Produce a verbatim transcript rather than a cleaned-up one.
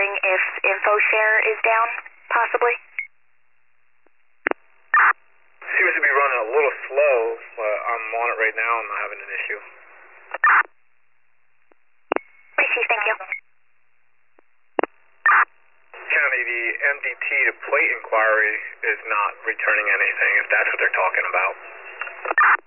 wondering if InfoShare is down, possibly? Seems to be running a little slow, but I'm on it right now. I'm not having an issue. Receive, thank you. County, the M D T to plate inquiry is not returning anything, if that's what they're talking about.